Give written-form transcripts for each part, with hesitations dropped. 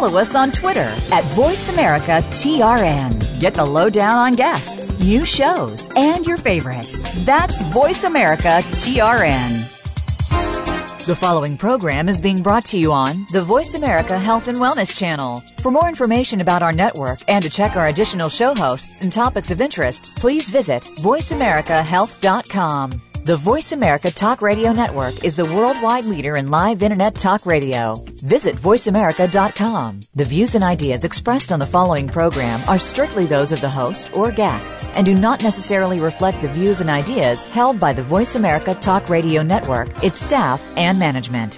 follow us on Twitter at VoiceAmericaTRN. Get the lowdown on guests, new shows, and your favorites. That's VoiceAmericaTRN. The following program is being brought to you on the Voice America Health and Wellness Channel. For more information about our network and to check our additional show hosts and topics of interest, please visit voiceamericahealth.com. The Voice America Talk Radio Network is the worldwide leader in live Internet talk radio. Visit voiceamerica.com. The views and ideas expressed on the following program are strictly those of the host or guests and do not necessarily reflect the views and ideas held by the Voice America Talk Radio Network, its staff, and management.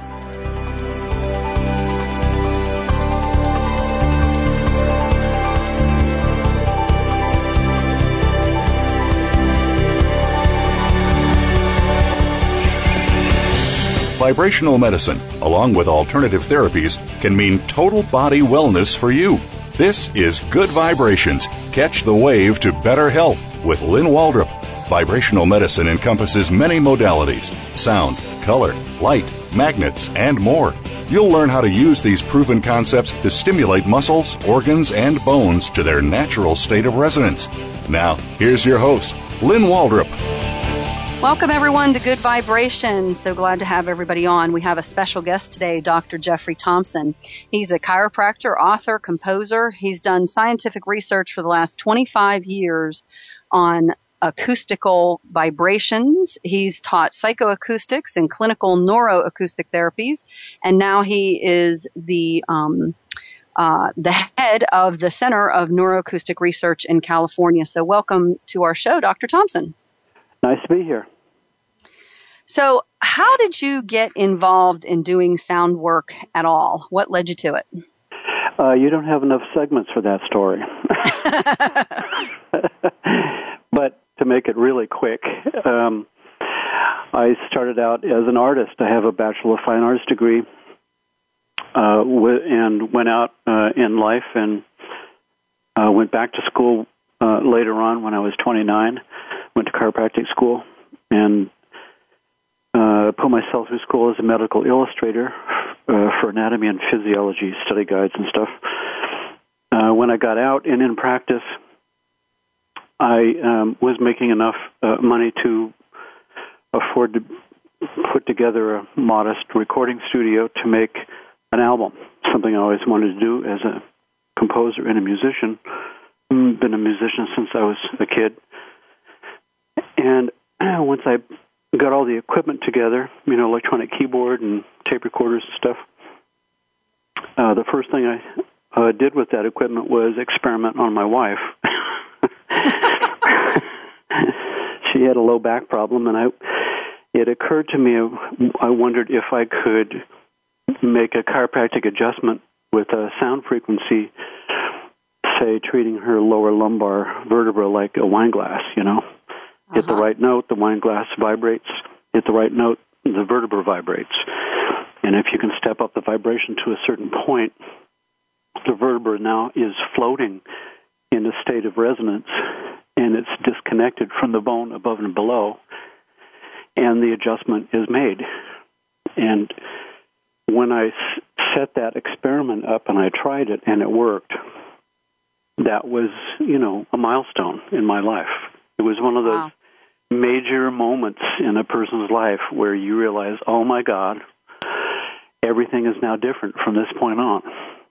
Vibrational medicine, along with alternative therapies, can mean total body wellness for you. This is Good Vibrations. Catch the wave to better health with Lynn Waldrop. Vibrational medicine encompasses many modalities: sound, color, light, magnets, and more. You'll learn how to use these proven concepts to stimulate muscles, organs, and bones to their natural state of resonance. Now, here's your host, Lynn Waldrop. Welcome, everyone, to Good Vibrations. So glad to have everybody on. We have a special guest today, Dr. Jeffrey Thompson. He's a chiropractor, author, composer. He's done scientific research for the last 25 years on acoustical vibrations. He's taught psychoacoustics and clinical neuroacoustic therapies, and now he is the head of the Center of Neuroacoustic Research in California. So welcome to our show, Dr. Thompson. Nice to be here. So how did you get involved in doing sound work at all? What led you to it? You don't have enough segments for that story. But to make it really quick, I started out as an artist. I have a Bachelor of Fine Arts degree and went out in life and went back to school later on when I was 29. Went to chiropractic school and put myself through school as a medical illustrator for anatomy and physiology study guides and stuff. When I got out and in practice, I was making enough money to afford to put together a modest recording studio to make an album, something I always wanted to do as a composer and a musician. Been a musician since I was a kid. And once I got all the equipment together, electronic keyboard and tape recorders and stuff, the first thing I did with that equipment was experiment on my wife. She had a low back problem, and it occurred to me, I wondered if I could make a chiropractic adjustment with a sound frequency, say, treating her lower lumbar vertebra like a wine glass, Hit the right note, the wine glass vibrates. Hit the right note, the vertebra vibrates. And if you can step up the vibration to a certain point, the vertebra now is floating in a state of resonance, and it's disconnected from the bone above and below, and the adjustment is made. And when I set that experiment up and I tried it and it worked, that was, a milestone in my life. It was one of those major moments in a person's life where you realize, oh my God, everything is now different from this point on,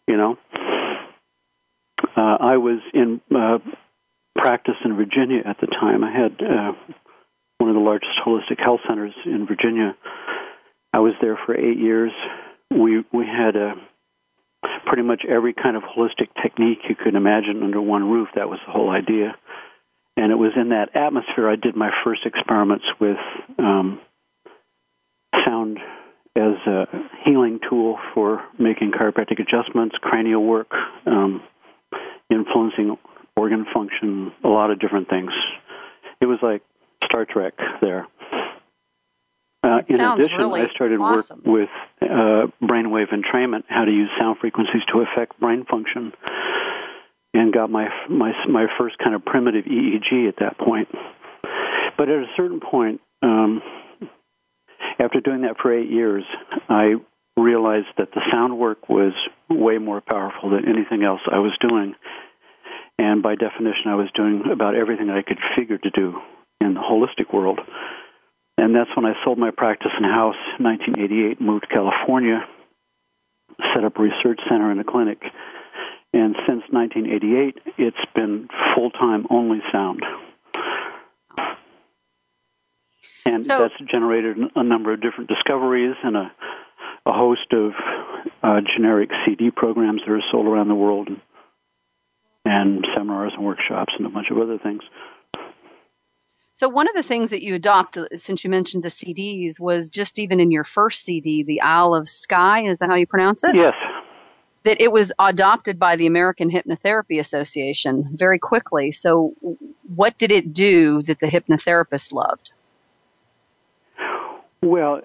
I was in practice in Virginia at the time. I had one of the largest holistic health centers in Virginia. I was there for 8 years. We had pretty much every kind of holistic technique you could imagine under one roof. That was the whole idea. And it was in that atmosphere I did my first experiments with sound as a healing tool for making chiropractic adjustments, cranial work, influencing organ function, a lot of different things. It was like Star Trek there. In addition, really I started awesome. work with brainwave entrainment, how to use sound frequencies to affect brain function, and got my first kind of primitive EEG at that point. But at a certain point, after doing that for 8 years, I realized that the sound work was way more powerful than anything else I was doing. And by definition, I was doing about everything I could figure to do in the holistic world. And that's when I sold my practice in-house in 1988, moved to California, set up a research center and a clinic. And since 1988, it's been full-time only sound. And that's generated a number of different discoveries and a host of generic CD programs that are sold around the world, and seminars and workshops and a bunch of other things. So one of the things that you adopted, since you mentioned the CDs, was just even in your first CD, the Isle of Skye, is that how you pronounce it? Yes. That it was adopted by the American Hypnotherapy Association very quickly. So what did it do that the hypnotherapists loved? Well,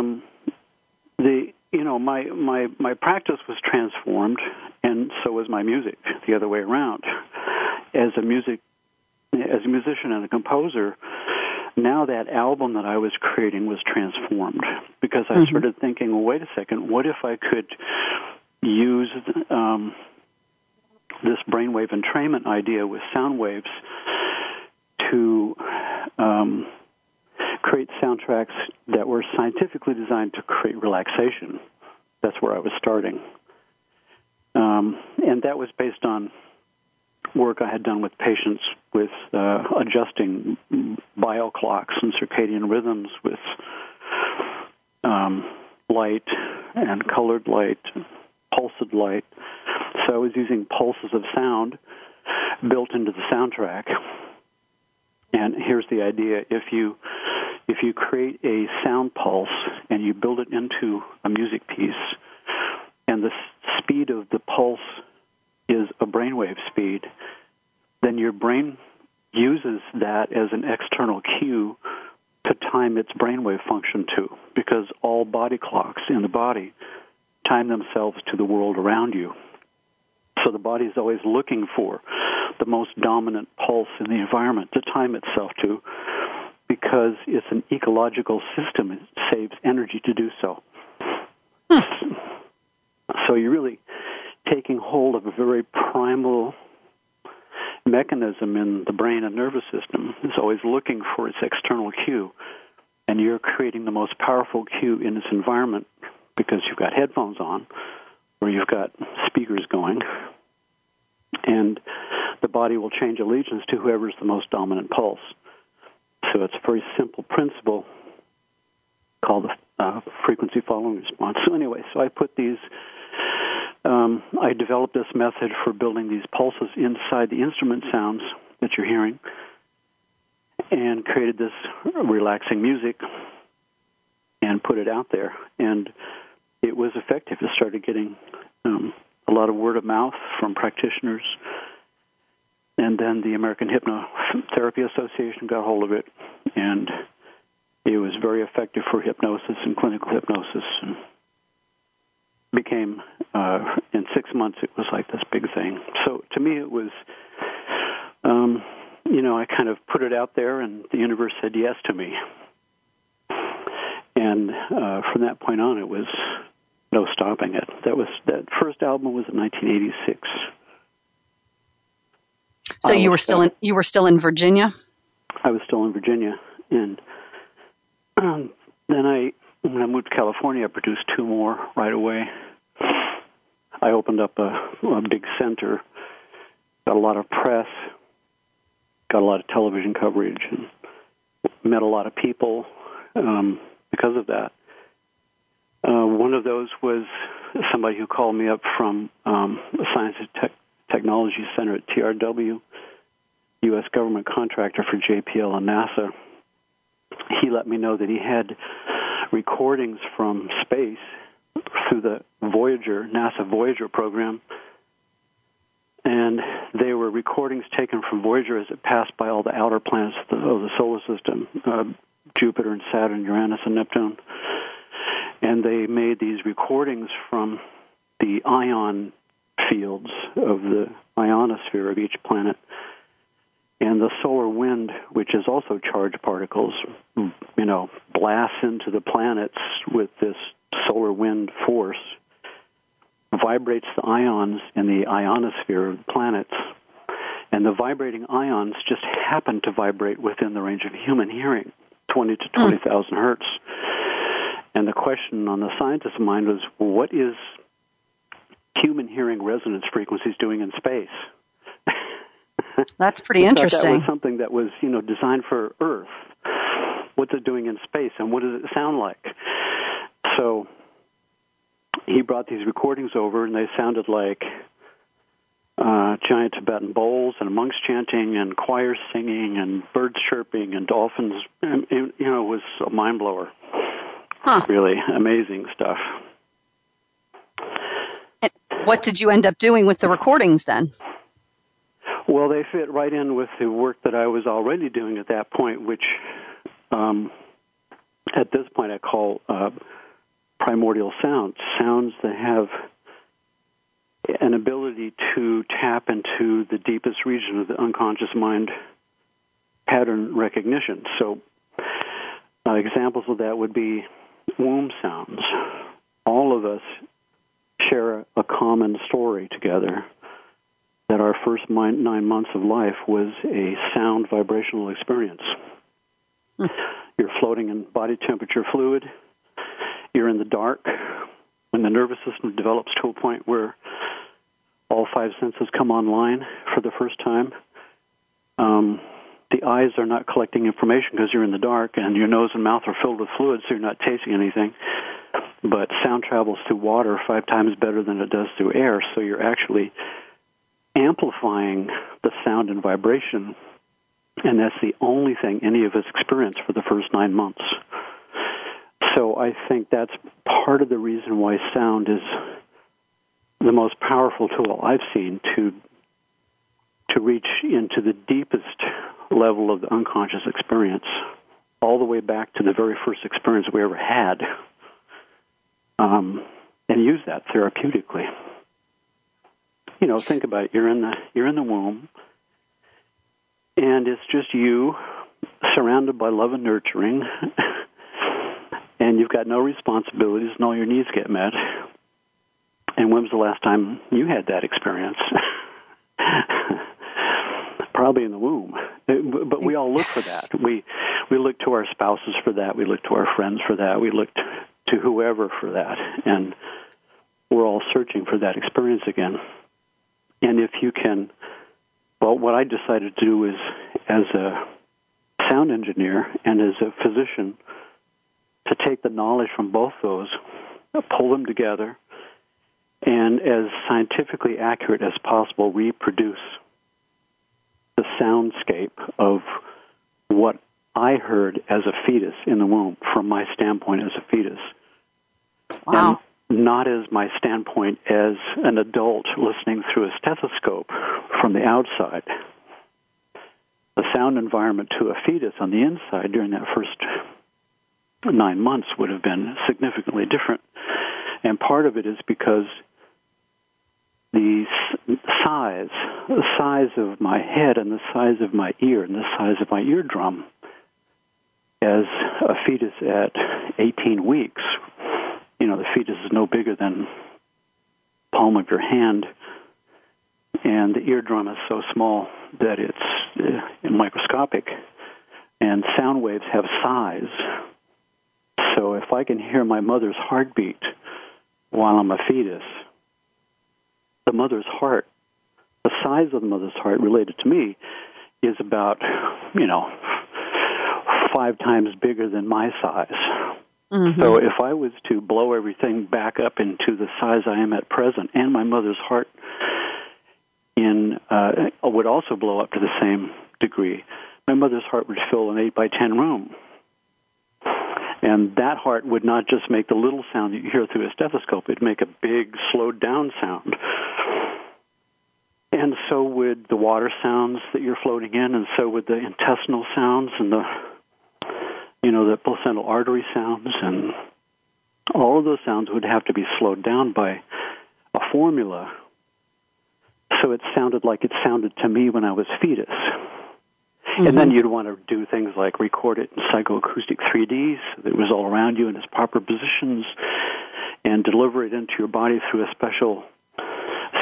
my practice was transformed, and so was my music, the other way around. As a musician and a composer, now that album that I was creating was transformed because I started thinking, well, wait a second, what if I could use this brainwave entrainment idea with sound waves to create soundtracks that were scientifically designed to create relaxation. That's where I was starting. And that was based on work I had done with patients with adjusting bio clocks and circadian rhythms with light and colored light, pulsed light. So I was using pulses of sound built into the soundtrack. And here's the idea. If you create a sound pulse and you build it into a music piece, and the speed of the pulse is a brainwave speed, then your brain uses that as an external cue to time its brainwave function to, because all body clocks in the body time themselves to the world around you. So the body is always looking for the most dominant pulse in the environment to time itself to, because it's an ecological system. It saves energy to do so. So you're really taking hold of a very primal mechanism in the brain and nervous system. It's always looking for its external cue, and you're creating the most powerful cue in its environment because you've got headphones on or you've got speakers going, and the body will change allegiance to whoever's the most dominant pulse. So it's a very simple principle called the frequency following response. So anyway, I put these, I developed this method for building these pulses inside the instrument sounds that you're hearing, and created this relaxing music and put it out there. And it was effective. It started getting a lot of word of mouth from practitioners. And then the American Hypnotherapy Association got hold of it, and it was very effective for hypnosis and clinical hypnosis, and became, in 6 months, it was like this big thing. So to me, it was, I kind of put it out there, and the universe said yes to me. And from that point on, it was no stopping it. That first album was in 1986. So you were still in Virginia? I was still in Virginia, and then when I moved to California, I produced 2 more right away. I opened up a big center, got a lot of press, got a lot of television coverage, and met a lot of people because of that. One of those was somebody who called me up from a Science and Technology Center at TRW, U.S. government contractor for JPL and NASA. He let me know that he had recordings from space through the NASA Voyager program, and they were recordings taken from Voyager as it passed by all the outer planets of the solar system, Jupiter and Saturn, Uranus and Neptune. And they made these recordings from the ion fields of the ionosphere of each planet. And the solar wind, which is also charged particles, blasts into the planets with this solar wind force, vibrates the ions in the ionosphere of the planets. And the vibrating ions just happen to vibrate within the range of human hearing, 20 to 20,000 hertz. And the question on the scientist's mind was, what is human hearing resonance frequencies doing in space? That's pretty interesting. That was something that was, designed for Earth. What's it doing in space, and what does it sound like? So he brought these recordings over, and they sounded like giant Tibetan bowls and monks chanting and choirs singing and birds chirping and dolphins. And, it was a mind blower. Really amazing stuff. And what did you end up doing with the recordings then? Well, they fit right in with the work that I was already doing at that point, which at this point I call primordial sounds that have an ability to tap into the deepest region of the unconscious mind pattern recognition. So examples of that would be womb sounds. All of us share a common story together, that our first 9 months of life was a sound vibrational experience. You're floating in body temperature fluid. You're in the dark. When the nervous system develops to a point where all 5 senses come online for the first time, the eyes are not collecting information because you're in the dark, and your nose and mouth are filled with fluid, so you're not tasting anything. But sound travels through water 5 times better than it does through air, so you're actually amplifying the sound and vibration, and that's the only thing any of us experience for the first 9 months. So I think that's part of the reason why sound is the most powerful tool I've seen to reach into the deepest level of the unconscious experience, all the way back to the very first experience we ever had, and use that therapeutically. Think about it. You're in the womb, and it's just you, surrounded by love and nurturing, and you've got no responsibilities, and all your needs get met. And when was the last time you had that experience? Probably in the womb. But we all look for that. We look to our spouses for that. We look to our friends for that. We look to whoever for that. And we're all searching for that experience again. And if you can, what I decided to do is, as a sound engineer and as a physician, to take the knowledge from both those, pull them together, and as scientifically accurate as possible, reproduce the soundscape of what I heard as a fetus in the womb, from my standpoint as a fetus. Wow. And not as my standpoint as an adult listening through a stethoscope from the outside. The sound environment to a fetus on the inside during that first 9 months would have been significantly different. And part of it is because the size of my head and the size of my ear and the size of my eardrum as a fetus at 18 weeks, the fetus is no bigger than palm of your hand, and the eardrum is so small that it's microscopic, and sound waves have size. So if I can hear my mother's heartbeat while I'm a fetus, the mother's heart, the size of the mother's heart related to me is about, 5 times bigger than my size. Mm-hmm. So if I was to blow everything back up into the size I am at present, and my mother's heart would also blow up to the same degree, my mother's heart would fill an 8x10 room. And that heart would not just make the little sound that you hear through a stethoscope. It'd make a big, slowed-down sound. And so would the water sounds that you're floating in, and so would the intestinal sounds and the placental artery sounds. And all of those sounds would have to be slowed down by a formula so it sounded like it sounded to me when I was fetus. Mm-hmm. And then you'd want to do things like record it in psychoacoustic 3D so that it was all around you in its proper positions, and deliver it into your body through a special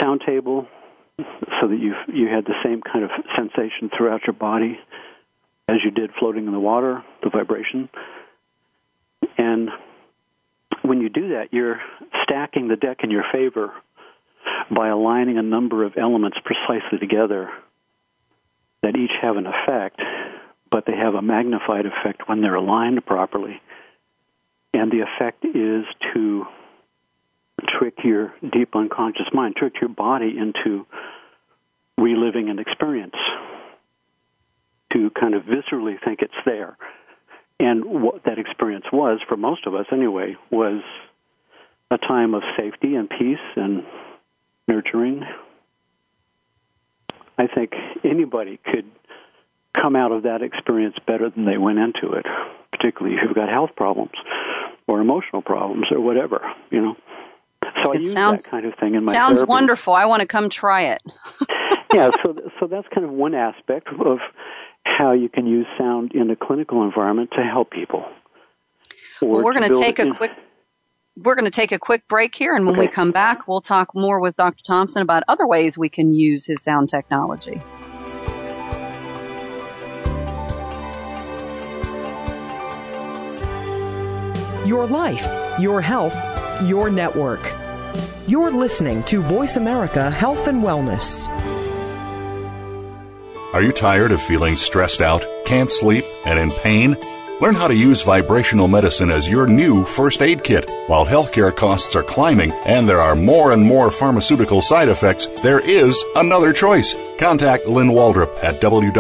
sound table so that you had the same kind of sensation throughout your body as you did floating in the water, the vibration. And when you do that, you're stacking the deck in your favor by aligning a number of elements precisely together that each have an effect, but they have a magnified effect when they're aligned properly. And the effect is to trick your deep unconscious mind, trick your body into reliving an experience, to kind of viscerally think it's there. And what that experience was, for most of us anyway, was a time of safety and peace and nurturing. I think anybody could come out of that experience better than they went into it, particularly if you've got health problems or emotional problems or whatever, you know. So I use that kind of thing in my therapy. Sounds wonderful. I want to come try it. Yeah, so that's kind of one aspect of how you can use sound in a clinical environment to help people. Well, we're going to take a quick break here, and when we come back, we'll talk more with Dr. Thompson about other ways we can use his sound technology. Your life, your health, your network. You're listening to Voice America Health and Wellness. Are you tired of feeling stressed out, can't sleep, and in pain? Learn how to use vibrational medicine as your new first aid kit. While healthcare costs are climbing and there are more and more pharmaceutical side effects, there is another choice. Contact Lynn Waldrop at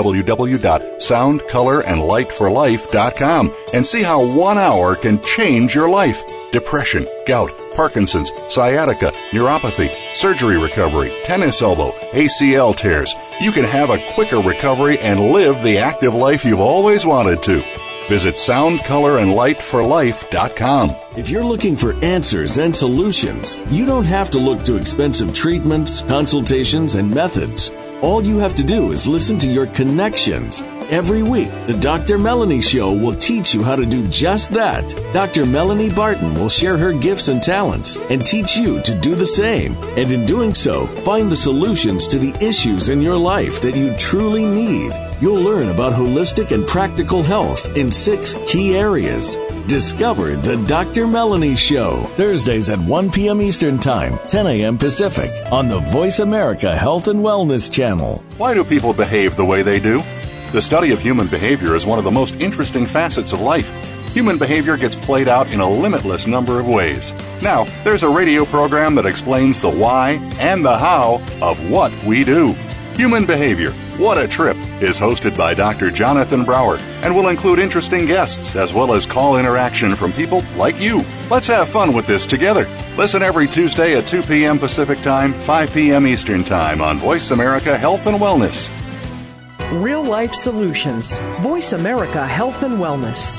www.soundcolorandlightforlife.com and see how 1 hour can change your life. Depression, gout, Parkinson's, sciatica, neuropathy, surgery recovery, tennis elbow, ACL tears. You can have a quicker recovery and live the active life you've always wanted to. Visit soundcolorandlightforlife.com. If you're looking for answers and solutions, you don't have to look to expensive treatments, consultations, and methods. All you have to do is listen to your connections. Every week, the Dr. Melanie Show will teach you how to do just that. Dr. Melanie Barton will share her gifts and talents and teach you to do the same. And in doing so, find the solutions to the issues in your life that you truly need. You'll learn about holistic and practical health in 6 key areas. Discover the Dr. Melanie Show, Thursdays at 1 p.m. Eastern Time, 10 a.m. Pacific, on the Voice America Health and Wellness Channel. Why do people behave the way they do? The study of human behavior is one of the most interesting facets of life. Human behavior gets played out in a limitless number of ways. Now, there's a radio program that explains the why and the how of what we do. Human Behavior, What a Trip, is hosted by Dr. Jonathan Brower and will include interesting guests as well as call interaction from people like you. Let's have fun with this together. Listen every Tuesday at 2 p.m. Pacific Time, 5 p.m. Eastern Time on Voice America Health and Wellness. Real life solutions. Voice America Health and Wellness.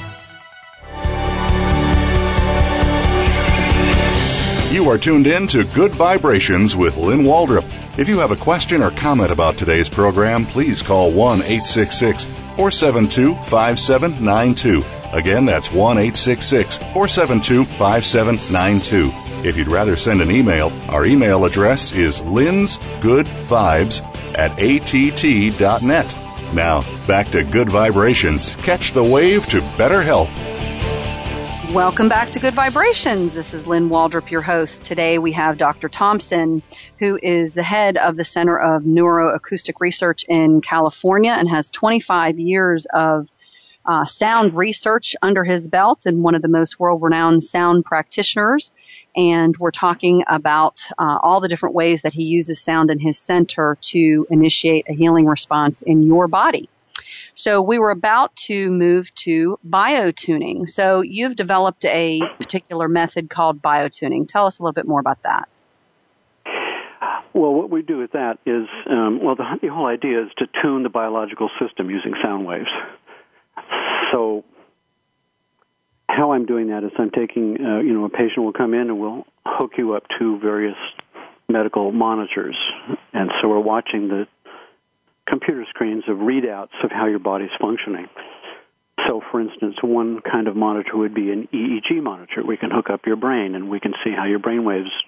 You are tuned in to Good Vibrations with Lynn Waldrop. If you have a question or comment about today's program, please call 1-866-472-5792. Again, that's 1-866-472-5792. If you'd rather send an email, our email address is lynsgoodvibes@att.net. Now, back to Good Vibrations. Catch the wave to better health. Welcome back to Good Vibrations. This is Lynn Waldrop, your host. Today we have Dr. Thompson, who is the head of the Center of Neuroacoustic Research in California and has 25 years of sound research under his belt and one of the most world-renowned sound practitioners. And we're talking about all the different ways that he uses sound in his center to initiate a healing response in your body. So we were about to move to biotuning. So you've developed a particular method called biotuning. Tell us a little bit more about that. Well, what we do with that is, the whole idea is to tune the biological system using sound waves. So how I'm doing that is I'm taking, a patient will come in and we'll hook you up to various medical monitors. And so we're watching the computer screens of readouts of how your body's functioning. So, for instance, one kind of monitor would be an EEG monitor. We can hook up your brain, and we can see how your brain waves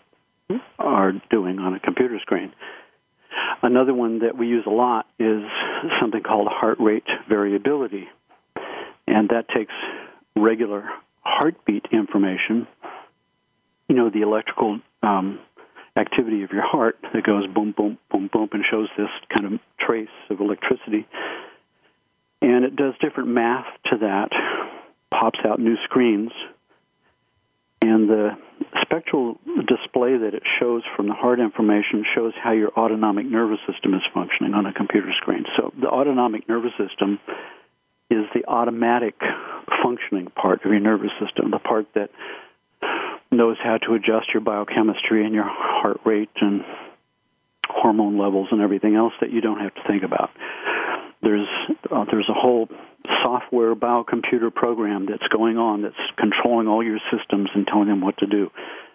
are doing on a computer screen. Another one that we use a lot is something called heart rate variability, and that takes regular heartbeat information, the electrical activity of your heart that goes boom, boom, boom, boom, and shows this kind of trace of electricity. And it does different math to that, pops out new screens, and the spectral display that it shows from the heart information shows how your autonomic nervous system is functioning on a computer screen. So the autonomic nervous system is the automatic functioning part of your nervous system, the part that knows how to adjust your biochemistry and your heart rate and hormone levels and everything else that you don't have to think about. There's a whole software biocomputer program that's going on that's controlling all your systems and telling them what to do.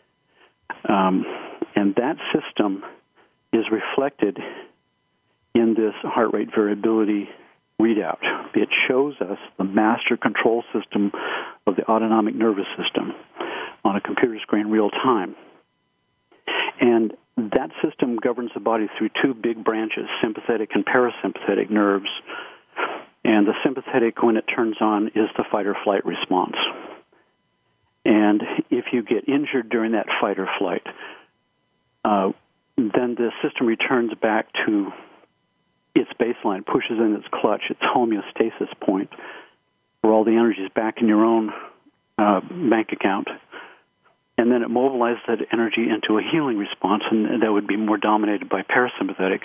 And that system is reflected in this heart rate variability readout. It shows us the master control system of the autonomic nervous system on a computer screen real time. And that system governs the body through two big branches, sympathetic and parasympathetic nerves. And the sympathetic, when it turns on, is the fight or flight response. And if you get injured during that fight or flight, then the system returns back to its baseline, pushes in its clutch, its homeostasis point, where all the energy is back in your own bank account. And then it mobilizes that energy into a healing response, and that would be more dominated by parasympathetic.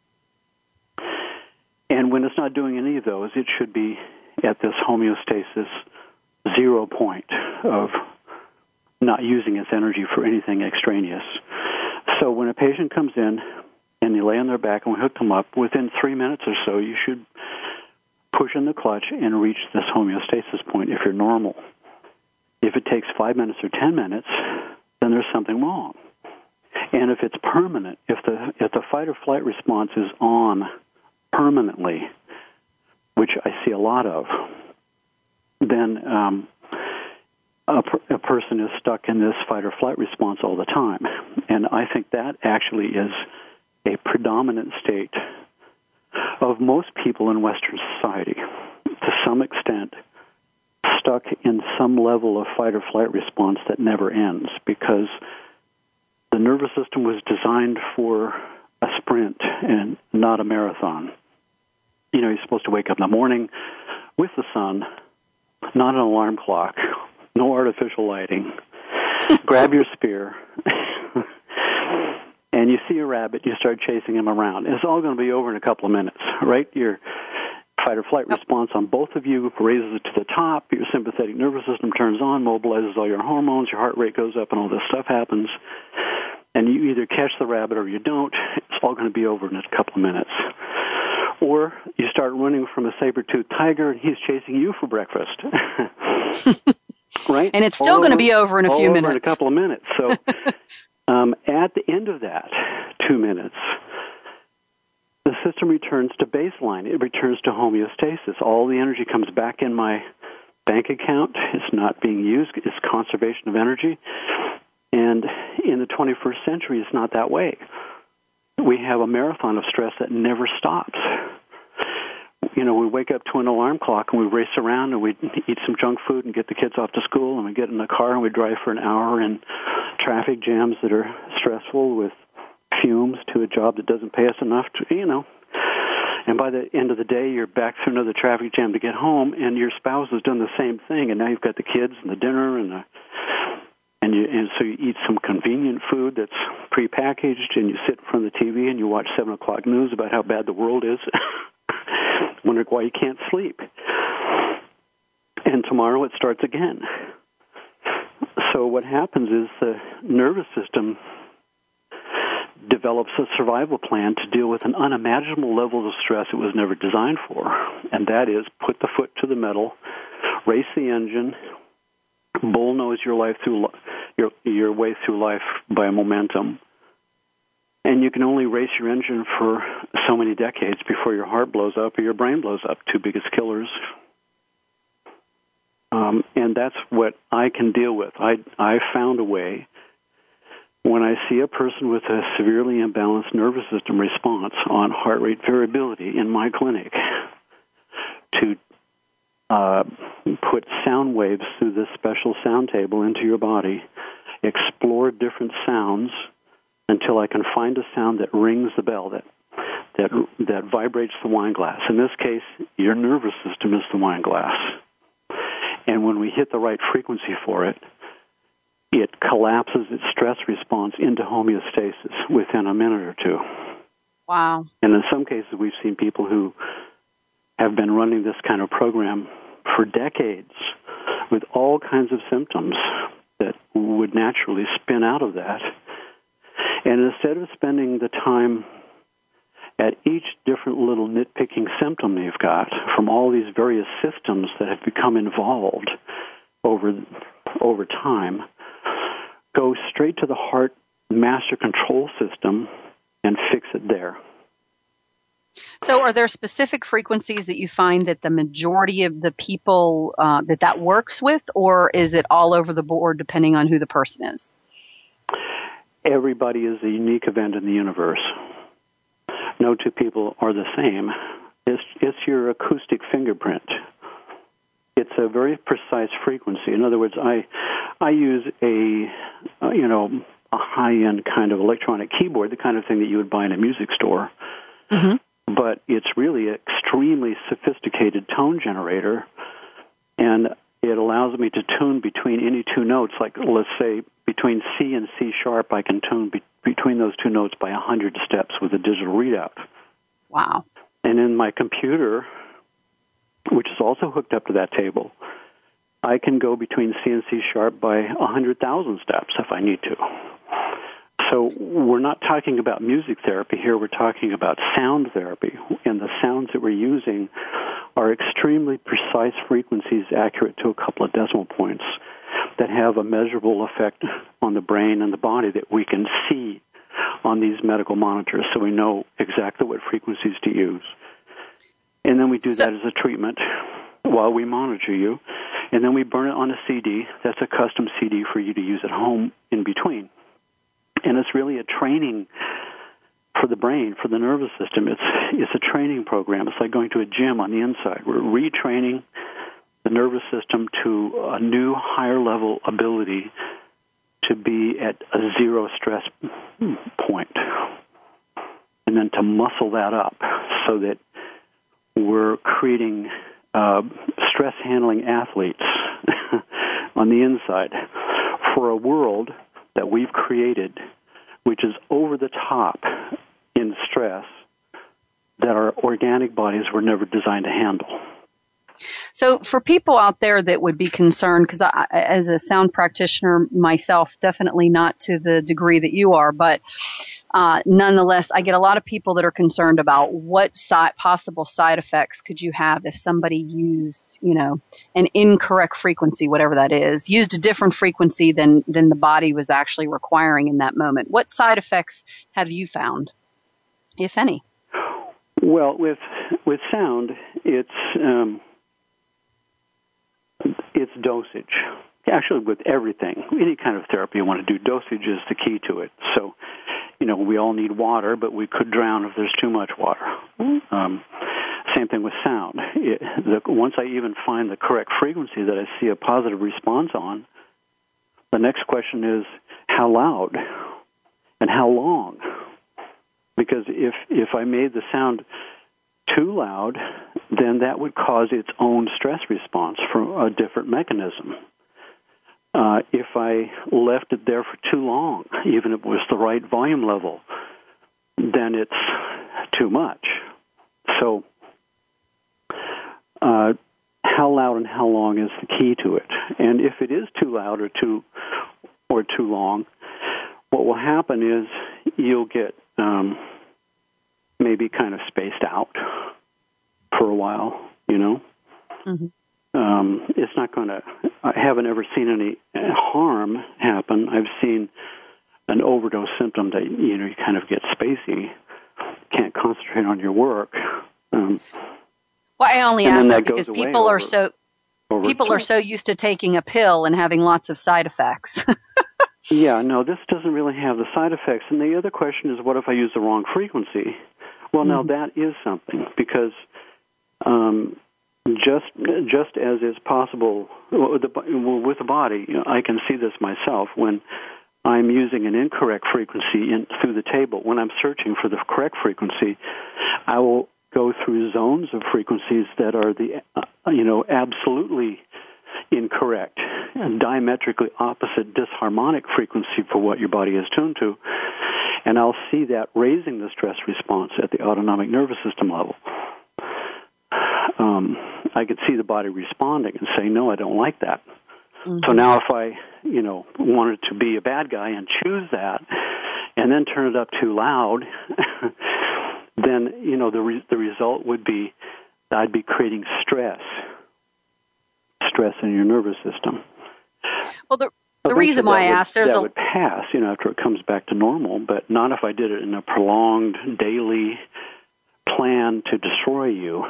And when it's not doing any of those, it should be at this homeostasis 0 point of not using its energy for anything extraneous. So when a patient comes in and they lay on their back and we hook them up, within 3 minutes or so, you should push in the clutch and reach this homeostasis point if you're normal. If it takes 5 minutes or 10 minutes, then there's something wrong. And if it's permanent, if the fight or flight response is on permanently, which I see a lot of, then a person is stuck in this fight or flight response all the time. And I think that actually is a predominant state of most people in Western society, to some extent, stuck in some level of fight or flight response that never ends, because the nervous system was designed for a sprint and not a marathon. You're supposed to wake up in the morning with the sun, not an alarm clock, no artificial lighting. Grab your spear, and you see a rabbit, you start chasing him around. It's all going to be over in a couple of minutes, right? Your fight or flight response on both of you raises it to the top, your sympathetic nervous system turns on, mobilizes all your hormones, your heart rate goes up, and all this stuff happens. And you either catch the rabbit or you don't. It's all going to be over in a couple of minutes. Or you start running from a saber-toothed tiger, and he's chasing you for breakfast. Right? And it's still going to be over in a few minutes. In a couple of minutes. So at the end of that 2 minutes, the system returns to baseline. It returns to homeostasis. All the energy comes back in my bank account. It's not being used. It's conservation of energy. And in the 21st century, it's not that way. We have a marathon of stress that never stops. We wake up to an alarm clock and we race around and we eat some junk food and get the kids off to school, and we get in the car and we drive for an hour in traffic jams that are stressful with fumes to a job that doesn't pay us enough to, And by the end of the day, you're back through another traffic jam to get home, and your spouse has done the same thing, and now you've got the kids and the dinner and so you eat some convenient food that's prepackaged, and you sit in front of the TV and you watch 7 o'clock news about how bad the world is, wondering why you can't sleep. And tomorrow it starts again. So what happens is the nervous system develops a survival plan to deal with an unimaginable level of stress it was never designed for, and that is put the foot to the metal, race the engine, bullnose your way through life by momentum. And you can only race your engine for so many decades before your heart blows up or your brain blows up, two biggest killers. And that's what I can deal with. I found a way when I see a person with a severely imbalanced nervous system response on heart rate variability in my clinic, to put sound waves through this special sound table into your body, explore different sounds until I can find a sound that rings the bell, that vibrates the wine glass. In this case, your nervous system is the wine glass. And when we hit the right frequency for it, it collapses its stress response into homeostasis within a minute or two. Wow. And in some cases, we've seen people who have been running this kind of program for decades with all kinds of symptoms that would naturally spin out of that. And instead of spending the time at each different little nitpicking symptom they've got from all these various systems that have become involved over time, go straight to the heart master control system and fix it there. So are there specific frequencies that you find that the majority of the people that works with, or is it all over the board depending on who the person is? Everybody is a unique event in the universe. No two people are the same. It's your acoustic fingerprint. It's a very precise frequency. In other words, I use a high-end kind of electronic keyboard, the kind of thing that you would buy in a music store. Mm-hmm. But it's really an extremely sophisticated tone generator, and it allows me to tune between any two notes. Like, let's say, between C and C sharp, I can tune between those two notes by 100 steps with a digital readout. Wow. And in my computer, which is also hooked up to that table, I can go between C and C sharp by 100,000 steps if I need to. So we're not talking about music therapy here, we're talking about sound therapy, and the sounds that we're using are extremely precise frequencies accurate to a couple of decimal points that have a measurable effect on the brain and the body that we can see on these medical monitors, so we know exactly what frequencies to use. And then we do that as a treatment while we monitor you, and then we burn it on a CD. That's a custom CD for you to use at home in between. And it's really a training for the brain, for the nervous system. It's a training program. It's like going to a gym on the inside. We're retraining the nervous system to a new, higher-level ability to be at a zero stress point, and then to muscle that up so that we're creating stress-handling athletes on the inside for a world that we've created, which is over the top in stress that our organic bodies were never designed to handle. So for people out there that would be concerned, because I, as a sound practitioner myself, definitely not to the degree that you are, but nonetheless, I get a lot of people that are concerned about what possible side effects could you have if somebody used, an incorrect frequency, whatever that is, used a different frequency than the body was actually requiring in that moment. What side effects have you found, if any? Well, with sound, it's dosage. Actually, with everything, any kind of therapy you want to do, dosage is the key to it. So, we all need water, but we could drown if there's too much water. Same thing with sound. Once I even find the correct frequency that I see a positive response on, the next question is how loud and how long. Because if I made the sound too loud, then that would cause its own stress response from a different mechanism. If I left it there for too long, even if it was the right volume level, then it's too much. So how loud and how long is the key to it. And if it is too loud or too long, what will happen is you'll get maybe kind of spaced out for a while, Mm-hmm. It's not going to, I haven't ever seen any harm happen. I've seen an overdose symptom that, you kind of get spacey, can't concentrate on your work. Well, I only ask that because people are so used to taking a pill and having lots of side effects. Yeah, no, this doesn't really have the side effects. And the other question is, what if I use the wrong frequency? Well, now that is something, because just as is possible with the body, I can see this myself when I'm using an incorrect frequency through the table. When I'm searching for the correct frequency, I will go through zones of frequencies that are the absolutely incorrect and diametrically opposite disharmonic frequency for what your body is tuned to, and I'll see that raising the stress response at the autonomic nervous system level. I could see the body responding and saying, no, I don't like that. Mm-hmm. So now if I, wanted to be a bad guy and choose that and then turn it up too loud, then, the result would be that I'd be creating stress in your nervous system. Well, the reason why I asked, that would pass, after it comes back to normal, but not if I did it in a prolonged daily plan to destroy you.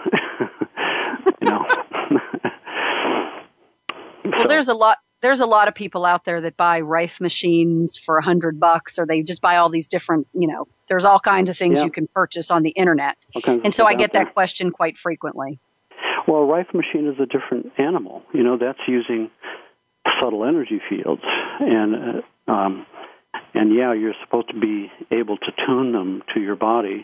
Well, there's a lot of people out there that buy Rife machines for $100, or they just buy all these different, there's all kinds of things you can purchase on the internet. And so I get that question quite frequently. Well, a Rife machine is a different animal. That's using subtle energy fields, and you're supposed to be able to tune them to your body.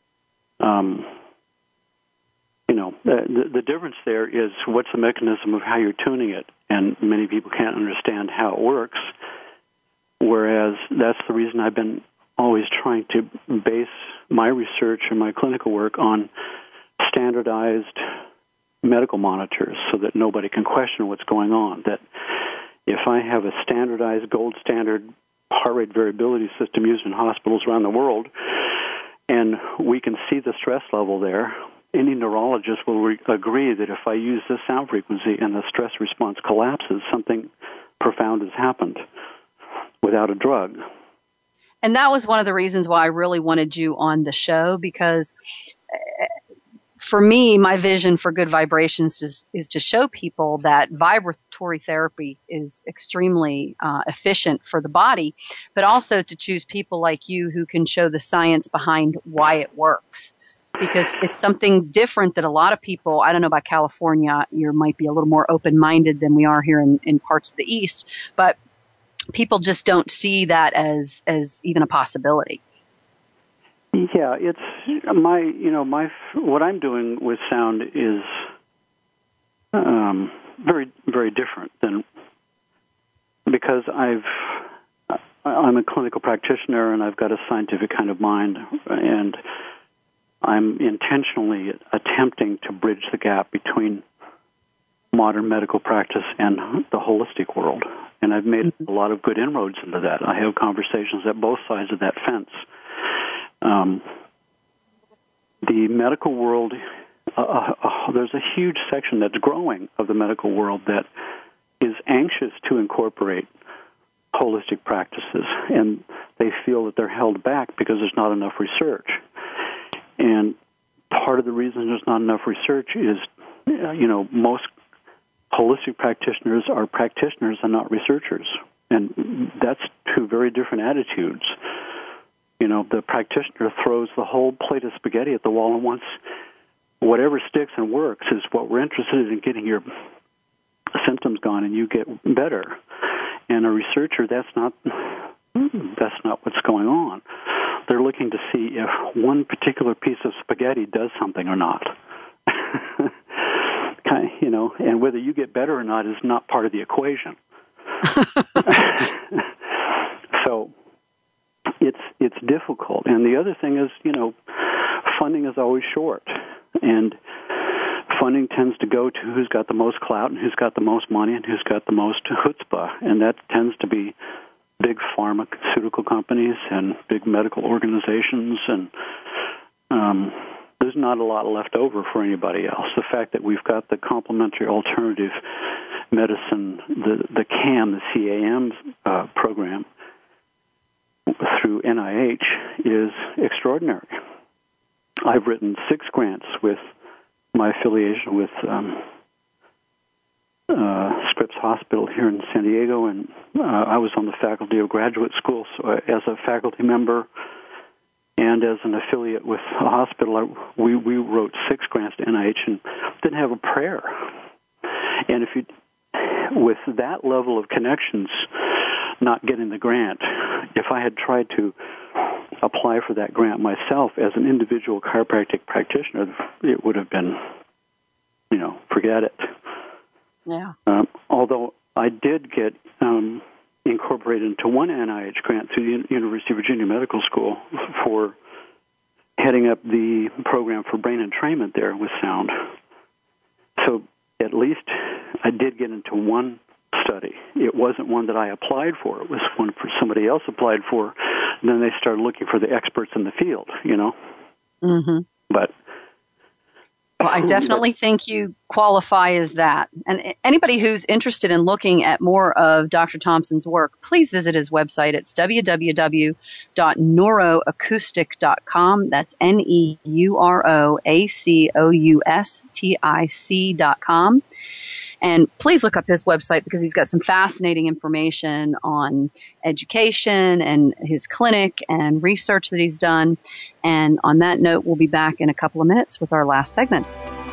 The difference there is what's the mechanism of how you're tuning it, and many people can't understand how it works, whereas that's the reason I've been always trying to base my research and my clinical work on standardized medical monitors so that nobody can question what's going on. That if I have a standardized gold standard heart rate variability system used in hospitals around the world, and we can see the stress level there, any neurologist will agree that if I use this sound frequency and the stress response collapses, something profound has happened without a drug. And that was one of the reasons why I really wanted you on the show, because for me, my vision for Good Vibrations is to show people that vibratory therapy is extremely efficient for the body, but also to choose people like you who can show the science behind why it works. Because it's something different that a lot of people, I don't know about California, you might be a little more open-minded than we are here in parts of the East, but people just don't see that as even a possibility. Yeah, it's what I'm doing with sound is very, very different than, because I'm a clinical practitioner and I've got a scientific kind of mind, and I'm intentionally attempting to bridge the gap between modern medical practice and the holistic world. And I've made a lot of good inroads into that. I have conversations at both sides of that fence. The medical world, there's a huge section that's growing of the medical world that is anxious to incorporate holistic practices, and they feel that they're held back because there's not enough research. And part of the reason there's not enough research is, most holistic practitioners are practitioners and not researchers. And that's two very different attitudes. The practitioner throws the whole plate of spaghetti at the wall and wants whatever sticks and works is what we're interested in, getting your symptoms gone and you get better. And a researcher, that's not what's going on. They're looking to see if one particular piece of spaghetti does something or not. And whether you get better or not is not part of the equation. So it's difficult. And the other thing is, funding is always short. And funding tends to go to who's got the most clout and who's got the most money and who's got the most chutzpah. And that tends to be big pharmaceutical companies and big medical organizations, and there's not a lot left over for anybody else. The fact that we've got the complementary alternative medicine, the CAM, the CAM program through NIH is extraordinary. I've written 6 grants with my affiliation with Scripps Hospital here in San Diego, and I was on the faculty of graduate school, so as a faculty member and as an affiliate with a hospital, we wrote 6 grants to NIH and didn't have a prayer. And if you, with that level of connections, not getting the grant, if I had tried to apply for that grant myself as an individual chiropractic practitioner, it would have been, forget it. Yeah. Although I did get incorporated into one NIH grant through the University of Virginia Medical School for heading up the program for brain entrainment there with sound. So at least I did get into one study. It wasn't one that I applied for. It was one for somebody else applied for. And then they started looking for the experts in the field, Mm-hmm. But well, I definitely think you qualify as that. And anybody who's interested in looking at more of Dr. Thompson's work, please visit his website. It's www.neuroacoustic.com. That's neuroacoustic.com. And please look up his website because he's got some fascinating information on education and his clinic and research that he's done. And on that note, we'll be back in a couple of minutes with our last segment.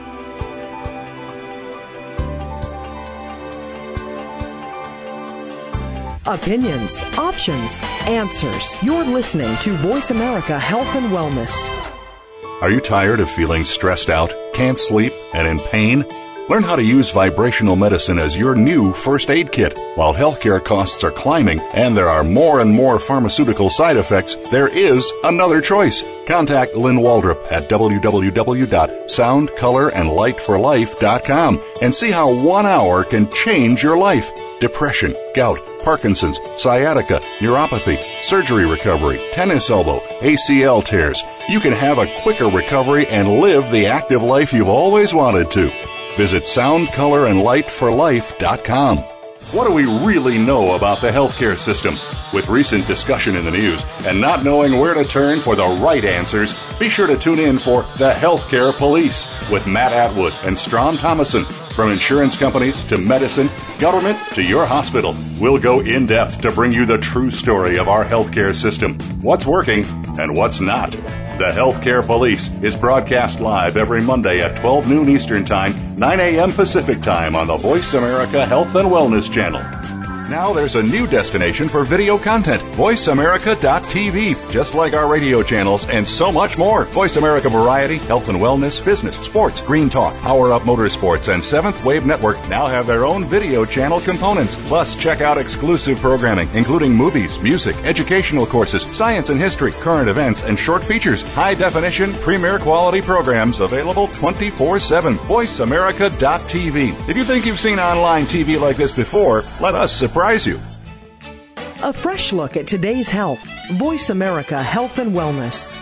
Opinions, options, answers. You're listening to Voice America Health and Wellness. Are you tired of feeling stressed out, can't sleep, and in pain? Learn how to use vibrational medicine as your new first aid kit. While healthcare costs are climbing and there are more and more pharmaceutical side effects, there is another choice. Contact Lynn Waldrop at www.soundcolorandlightforlife.com and see how 1 hour can change your life. Depression, gout, Parkinson's, sciatica, neuropathy, surgery recovery, tennis elbow, ACL tears. You can have a quicker recovery and live the active life you've always wanted to. Visit soundcolorandlightforlife.com. What do we really know about the healthcare system? With recent discussion in the news and not knowing where to turn for the right answers, be sure to tune in for The Healthcare Police with Matt Atwood and Strom Thomason. From insurance companies to medicine, government to your hospital, we'll go in-depth to bring you the true story of our healthcare system, what's working and what's not. The Healthcare Police is broadcast live every Monday at 12 noon Eastern Time, 9 a.m. Pacific Time on the Voice America Health and Wellness Channel. Now there's a new destination for video content, voiceamerica.tv, just like our radio channels and so much more. Voice America Variety, Health and Wellness, Business, Sports, Green Talk, Power Up Motorsports, and Seventh Wave Network now have their own video channel components. Plus, check out exclusive programming, including movies, music, educational courses, science and history, current events, and short features. High-definition, premier quality programs available 24/7. VoiceAmerica.tv. If you think you've seen online TV like this before, let us surprise you. A fresh look at today's health. Voice America Health and Wellness.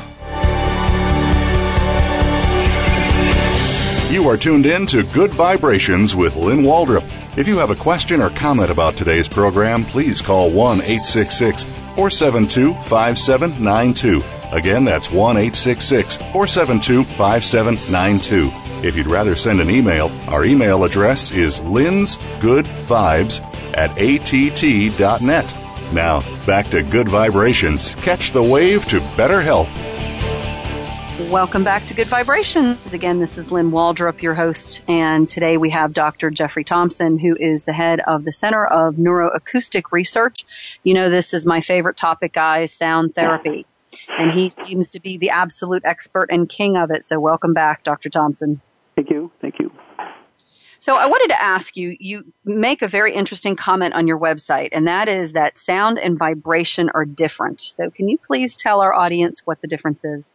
You are tuned in to Good Vibrations with Lynn Waldrop. If you have a question or comment about today's program, please call 1-866-472-5792. Again, that's 1-866-472-5792. If you'd rather send an email, our email address is lynsgoodvibes@att.net. Now, back to Good Vibrations. Catch the wave to better health. Welcome back to Good Vibrations. Again, this is Lynn Waldrop, your host, and today we have Dr. Jeffrey Thompson, who is the head of the Center of Neuroacoustic Research. You know, this is my favorite topic, guys, sound therapy. And he seems to be the absolute expert and king of it. So welcome back, Dr. Thompson. Thank you. Thank you. So I wanted to ask you, you make a very interesting comment on your website, and that is that sound and vibration are different. So can you please tell our audience what the difference is?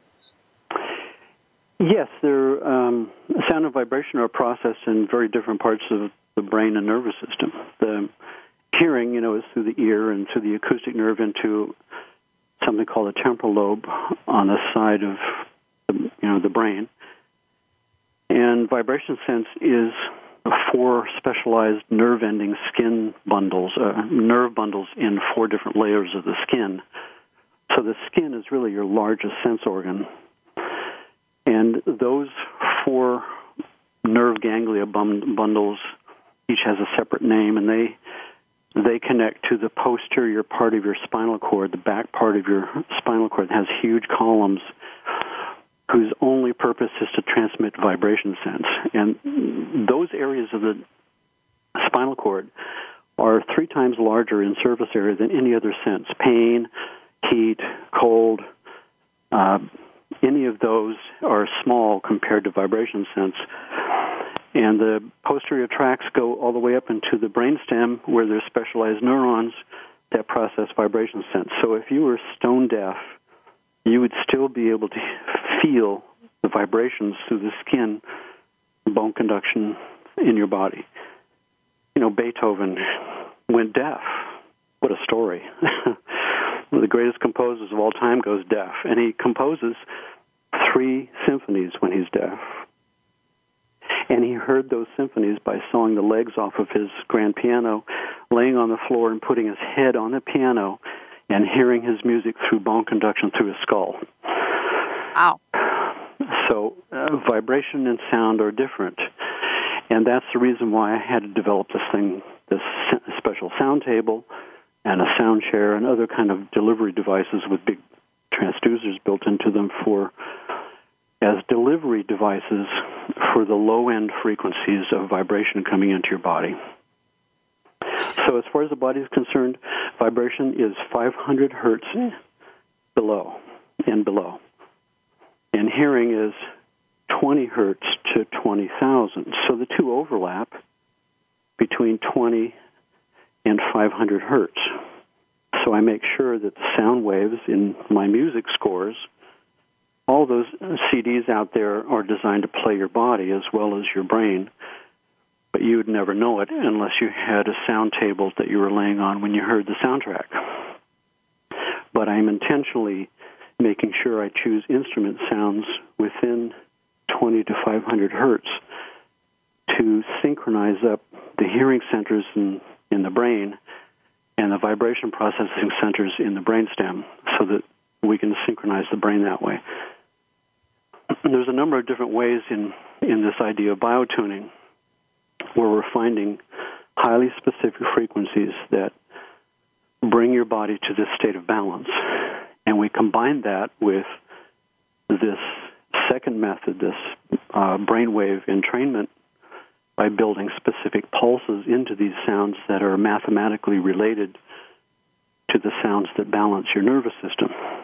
Yes, sound and vibration are processed in very different parts of the brain and nervous system. The hearing, is through the ear and through the acoustic nerve into something called a temporal lobe on the side of the brain. And vibration sense is 4 specialized nerve-ending skin bundles, nerve bundles in 4 different layers of the skin. So the skin is really your largest sense organ. And those 4 nerve ganglia bundles each has a separate name, and they connect to the posterior part of your spinal cord, the back part of your spinal cord that has huge columns whose only purpose is to transmit vibration sense. And those areas of the spinal cord are 3 times larger in surface area than any other sense. Pain, heat, cold, any of those are small compared to vibration sense. And the posterior tracts go all the way up into the brainstem where there's specialized neurons that process vibration sense. So if you were stone deaf, you would still be able to feel the vibrations through the skin, bone conduction in your body. You know, Beethoven went deaf. What a story. One of the greatest composers of all time goes deaf, and he composes 3 symphonies when he's deaf. And he heard those symphonies by sawing the legs off of his grand piano, laying on the floor and putting his head on the piano and hearing his music through bone conduction through his skull. Wow. So vibration and sound are different. And that's the reason why I had to develop this special sound table and a sound chair and other kind of delivery devices with big transducers built into them as delivery devices for the low-end frequencies of vibration coming into your body. So as far as the body is concerned, vibration is 500 hertz below. And hearing is 20 hertz to 20,000. So the two overlap between 20 and 500 hertz. So I make sure that the sound waves in my music scores, all those CDs out there are designed to play your body as well as your brain, but you would never know it unless you had a sound table that you were laying on when you heard the soundtrack. But I'm intentionally making sure I choose instrument sounds within 20 to 500 hertz to synchronize up the hearing centers in the brain and the vibration processing centers in the brainstem so that we can synchronize the brain that way. There's a number of different ways in this idea of biotuning where we're finding highly specific frequencies that bring your body to this state of balance. And we combine that with this second method, this brainwave entrainment, by building specific pulses into these sounds that are mathematically related to the sounds that balance your nervous system.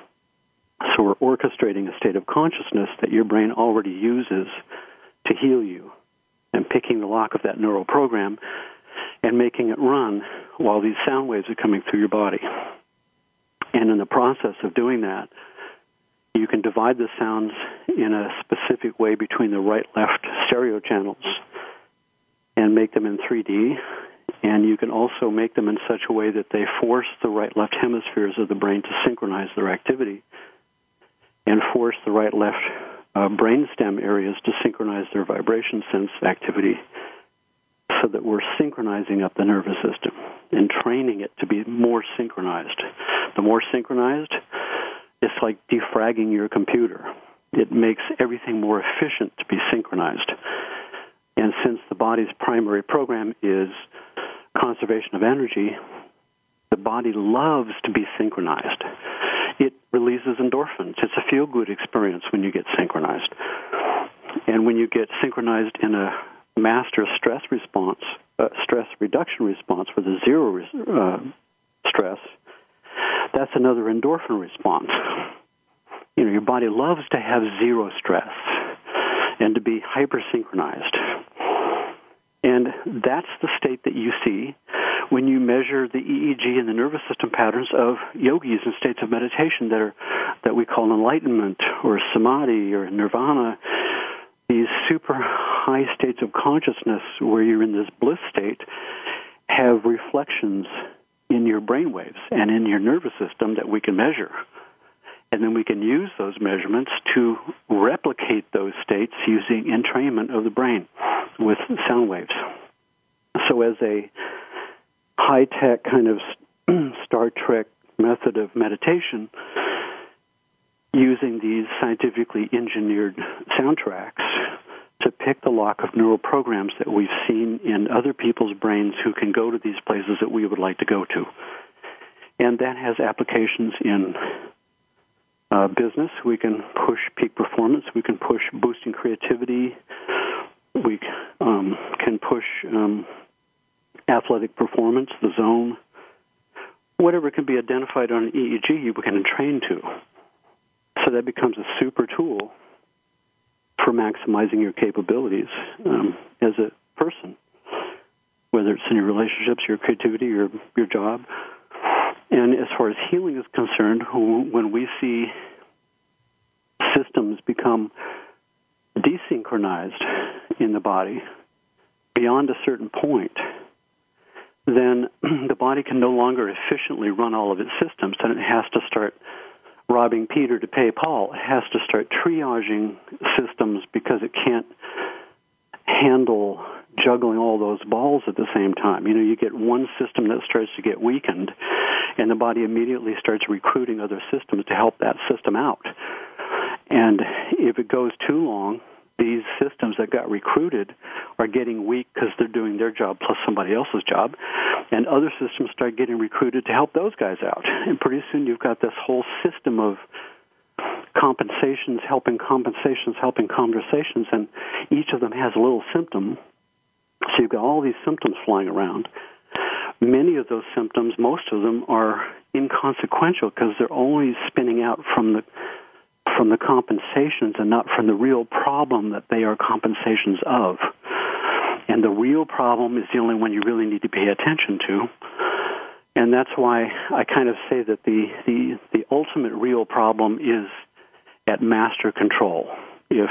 So we're orchestrating a state of consciousness that your brain already uses to heal you, and picking the lock of that neural program and making it run while these sound waves are coming through your body. And in the process of doing that, you can divide the sounds in a specific way between the right-left stereo channels and make them in 3D, and you can also make them in such a way that they force the right-left hemispheres of the brain to synchronize their activity and force the right-left brainstem areas to synchronize their vibration sense activity so that we're synchronizing up the nervous system and training it to be more synchronized. The more synchronized, it's like defragging your computer. It makes everything more efficient to be synchronized. And since the body's primary program is conservation of energy, the body loves to be synchronized. It releases endorphins. It's a feel-good experience when you get synchronized. And when you get synchronized in a master stress response, stress reduction response with a zero stress, that's another endorphin response. You know, your body loves to have zero stress and to be hyper-synchronized. And that's the state that you see when you measure the EEG and the nervous system patterns of yogis in states of meditation that we call enlightenment or samadhi or nirvana, these super high states of consciousness where you're in this bliss state have reflections in your brainwaves and in your nervous system that we can measure. And then we can use those measurements to replicate those states using entrainment of the brain with sound waves. So as a high-tech kind of Star Trek method of meditation, using these scientifically engineered soundtracks to pick the lock of neural programs that we've seen in other people's brains who can go to these places that we would like to go to. And that has applications in business. We can push peak performance. We can push boosting creativity. We can push athletic performance, the zone. Whatever can be identified on an EEG, you can train to. So that becomes a super tool for maximizing your capabilities as a person, whether it's in your relationships, your creativity, your job. And as far as healing is concerned, when we see systems become desynchronized in the body beyond a certain point, then the body can no longer efficiently run all of its systems, and it has to start robbing Peter to pay Paul. It has to start triaging systems because it can't handle juggling all those balls at the same time. You get one system that starts to get weakened, and the body immediately starts recruiting other systems to help that system out. And if it goes too long, these systems that got recruited are getting weak because they're doing their job plus somebody else's job, and other systems start getting recruited to help those guys out. And pretty soon you've got this whole system of compensations, helping conversations, and each of them has a little symptom. So you've got all these symptoms flying around. Many of those symptoms, most of them, are inconsequential because they're only spinning out from the compensations and not from the real problem that they are compensations of. And the real problem is the only one you really need to pay attention to. And that's why I kind of say that the ultimate real problem is at master control. If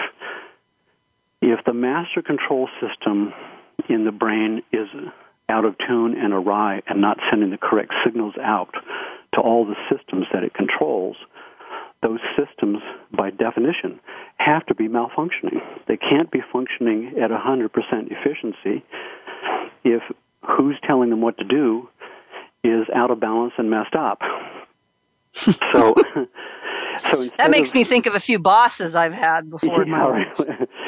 the master control system in the brain is out of tune and awry and not sending the correct signals out to all the systems that it controls, those systems, by definition, have to be malfunctioning. They can't be functioning at 100% efficiency if who's telling them what to do is out of balance and messed up. So that makes me think of a few bosses I've had before in my life.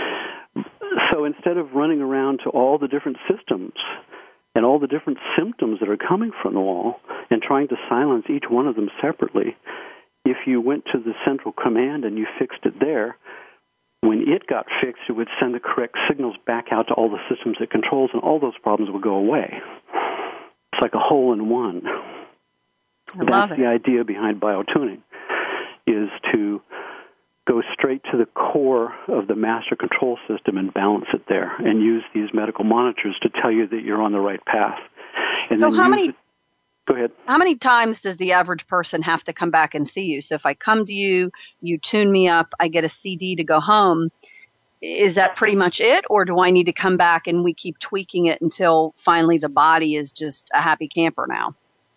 So instead of running around to all the different systems and all the different symptoms that are coming from the wall and trying to silence each one of them separately, if you went to the central command and you fixed it there, when it got fixed, it would send the correct signals back out to all the systems it controls, and all those problems would go away. It's like a hole-in-one. That's the idea behind biotuning, is to go straight to the core of the master control system and balance it there, and use these medical monitors to tell you that you're on the right path. And so Go ahead. How many times does the average person have to come back and see you? So if I come to you, you tune me up, I get a CD to go home, is that pretty much it? Or do I need to come back and we keep tweaking it until finally the body is just a happy camper now?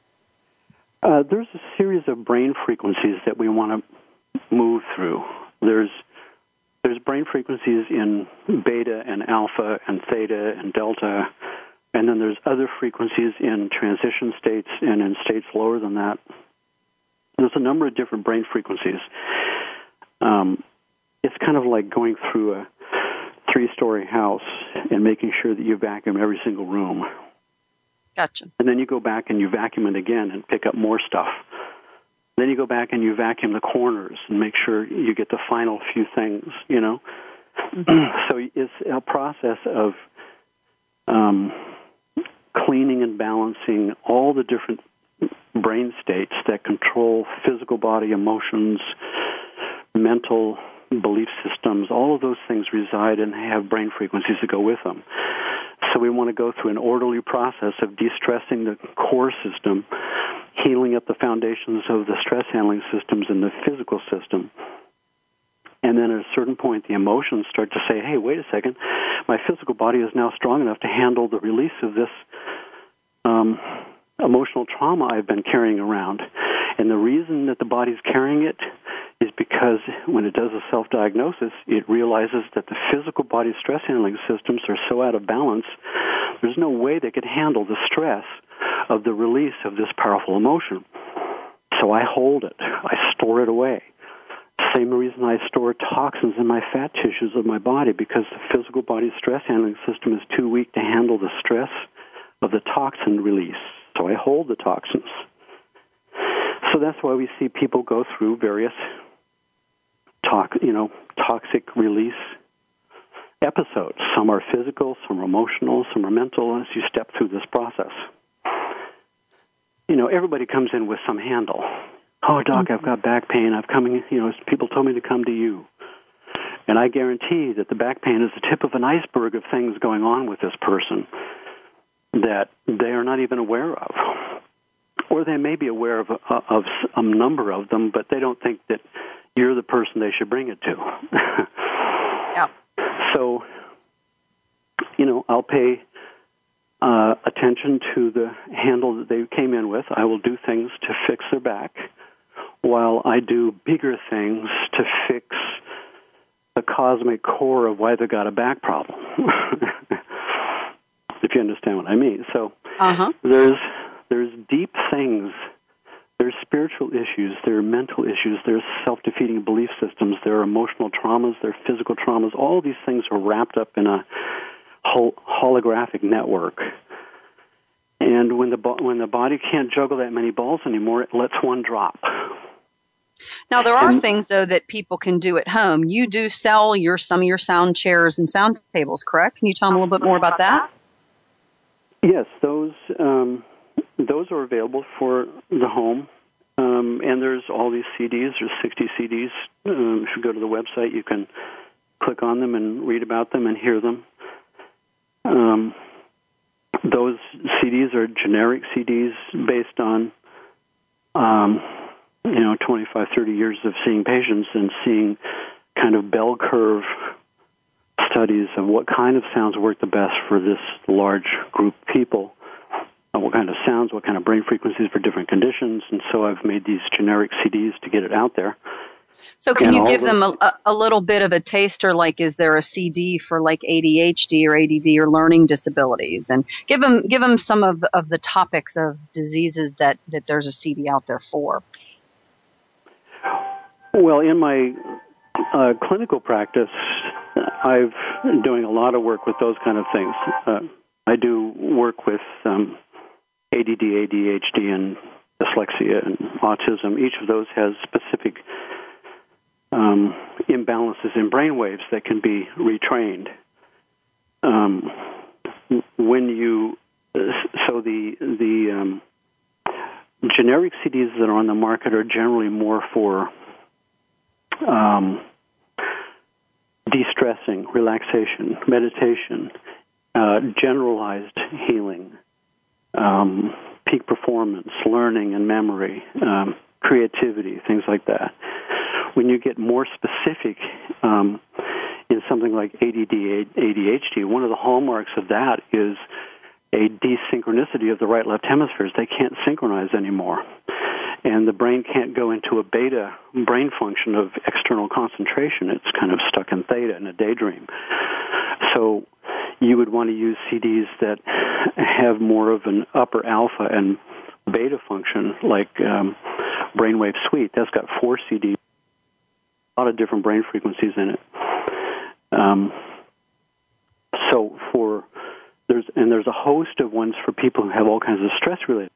There's a series of brain frequencies that we want to move through. There's brain frequencies in beta and alpha and theta and delta, and then there's other frequencies in transition states and in states lower than that. There's a number of different brain frequencies. It's kind of like going through a 3-story house and making sure that you vacuum every single room. Gotcha. And then you go back and you vacuum it again and pick up more stuff. Then you go back and you vacuum the corners and make sure you get the final few things, Mm-hmm. So it's a process of cleaning and balancing all the different brain states that control physical body, emotions, mental belief systems. All of those things reside and have brain frequencies that go with them. So we want to go through an orderly process of de-stressing the core system, healing up the foundations of the stress handling systems in the physical system. And then at a certain point, the emotions start to say, hey, wait a second, my physical body is now strong enough to handle the release of this emotional trauma I've been carrying around. And the reason that the body's carrying it is because when it does a self-diagnosis, it realizes that the physical body stress handling systems are so out of balance, there's no way they could handle the stress of the release of this powerful emotion. So I hold it. I store it away. Same reason I store toxins in my fat tissues of my body, because the physical body's stress handling system is too weak to handle the stress of the toxin release. So I hold the toxins. So that's why we see people go through various toxic release episodes. Some are physical, some are emotional, some are mental, as you step through this process. Everybody comes in with some handle. Oh, Doc, I've got back pain. People told me to come to you. And I guarantee that the back pain is the tip of an iceberg of things going on with this person that they are not even aware of. Or they may be aware of a number of them, but they don't think that you're the person they should bring it to. Yeah. So, I'll pay attention to the handle that they came in with. I will do things to fix their back, while I do bigger things to fix the cosmic core of why they got a back problem. If you understand what I mean. So there's deep things. There's spiritual issues. There are mental issues. There's self-defeating belief systems. There are emotional traumas. There are physical traumas. All these things are wrapped up in a holographic network. And when the body can't juggle that many balls anymore, it lets one drop. Now, there are things, though, that people can do at home. You do sell some of your sound chairs and sound tables, correct? Can you tell them a little bit more about that? Yes, those are available for the home. And there's all these CDs. There's 60 CDs. If you go to the website, you can click on them and read about them and hear them. Those CDs are generic CDs based on 25, 30 years of seeing patients and seeing kind of bell curve studies of what kind of sounds work the best for this large group of people, what kind of sounds, what kind of brain frequencies for different conditions. And so I've made these generic CDs to get it out there. So can you give them a little bit of a taster, like is there a CD for like ADHD or ADD or learning disabilities? And give them some of the topics of diseases that there's a CD out there for. Well, in my clinical practice, I've been doing a lot of work with those kind of things. I do work with ADD, ADHD, and dyslexia and autism. Each of those has specific imbalances in brain waves that can be retrained. The generic CDs that are on the market are generally more for de-stressing, relaxation, meditation, generalized healing, peak performance, learning and memory, creativity, things like that. When you get more specific in something like ADD, ADHD, one of the hallmarks of that is a desynchronicity of the right-left hemispheres. They can't synchronize anymore. And the brain can't go into a beta brain function of external concentration. It's kind of stuck in theta in a daydream. So you would want to use CDs that have more of an upper alpha and beta function, like Brainwave Suite. That's got 4 CDs, a lot of different brain frequencies in it. There's a host of ones for people who have all kinds of stress-related.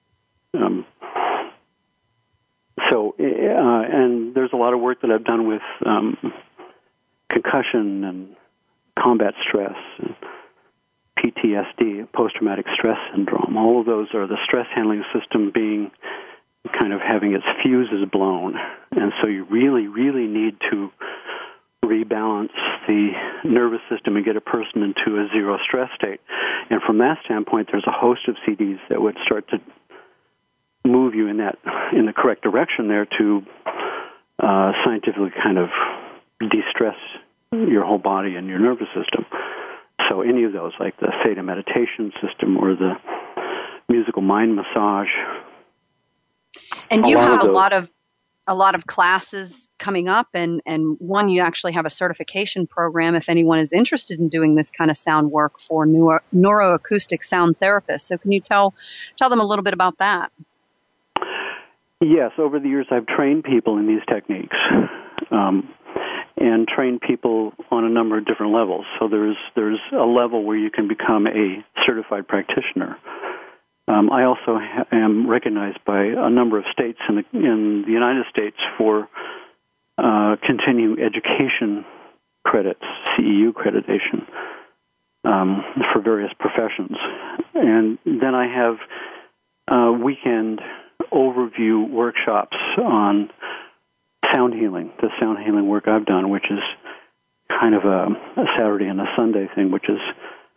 And there's a lot of work that I've done with concussion and combat stress, and PTSD, post-traumatic stress syndrome. All of those are the stress handling system being kind of having its fuses blown. And so you really, really need to rebalance the nervous system and get a person into a zero stress state. And from that standpoint, there's a host of CDs that would start to move you in the correct direction there to scientifically kind of de-stress your whole body and your nervous system. So any of those, like the Theta meditation system or the musical mind massage. And you have a lot of classes coming up, and one, you actually have a certification program if anyone is interested in doing this kind of sound work for neuroacoustic sound therapists. So can you tell them a little bit about that? Yes, over the years I've trained people in these techniques. and train people on a number of different levels. So there's a level where you can become a certified practitioner. I also am recognized by a number of states in the United States for continuing education credits, CEU accreditation, for various professions. And then I have weekend overview workshops on sound healing, the sound healing work I've done, which is kind of a Saturday and a Sunday thing, which is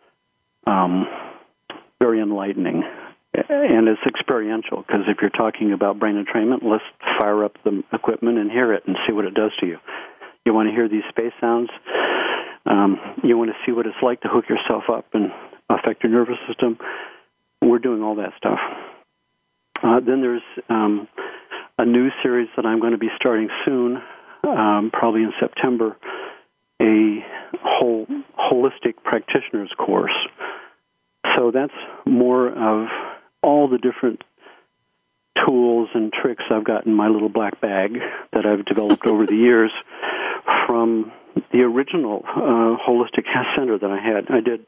very enlightening. And it's experiential, because if you're talking about brain entrainment, let's fire up the equipment and hear it and see what it does to you. You want to hear these space sounds? You want to see what it's like to hook yourself up and affect your nervous system? We're doing all that stuff. Then there's a new series that I'm going to be starting soon, probably in September, a holistic practitioner's course. So that's more of all the different tools and tricks I've got in my little black bag that I've developed over the years from the original Holistic Health Center that I had. I did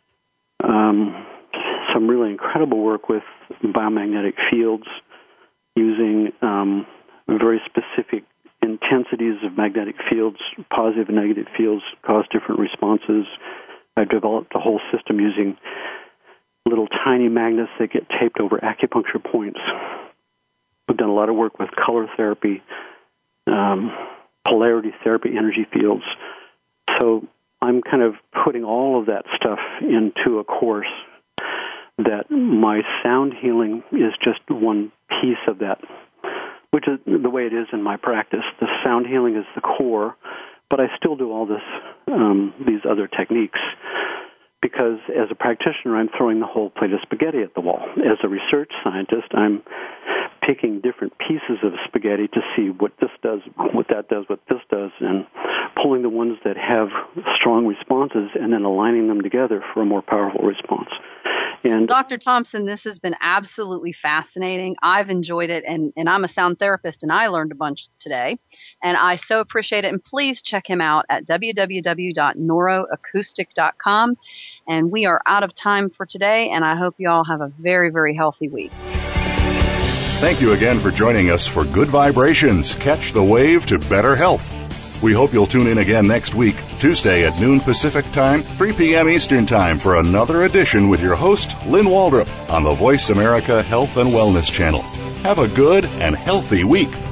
some really incredible work with biomagnetic fields using very specific intensities of magnetic fields. Positive and negative fields cause different responses. I've developed a whole system using little tiny magnets that get taped over acupuncture points. We've done a lot of work with color therapy, polarity therapy, energy fields. So I'm kind of putting all of that stuff into a course that my sound healing is just one piece of that, which is the way it is in my practice. The sound healing is the core, but I still do all this, these other techniques, because as a practitioner, I'm throwing the whole plate of spaghetti at the wall. As a research scientist, I'm picking different pieces of spaghetti to see what this does, what that does, what this does, and pulling the ones that have strong responses and then aligning them together for a more powerful response. And Dr. Thompson, this has been absolutely fascinating. I've enjoyed it, and I'm a sound therapist, and I learned a bunch today, and I so appreciate it. And please check him out at www.neuroacoustic.com. And we are out of time for today, and I hope you all have a very, very healthy week. Thank you again for joining us for Good Vibrations. Catch the wave to better health. We hope you'll tune in again next week, Tuesday at noon Pacific Time, 3 p.m. Eastern Time, for another edition with your host, Lynn Waldrop, on the Voice America Health and Wellness Channel. Have a good and healthy week.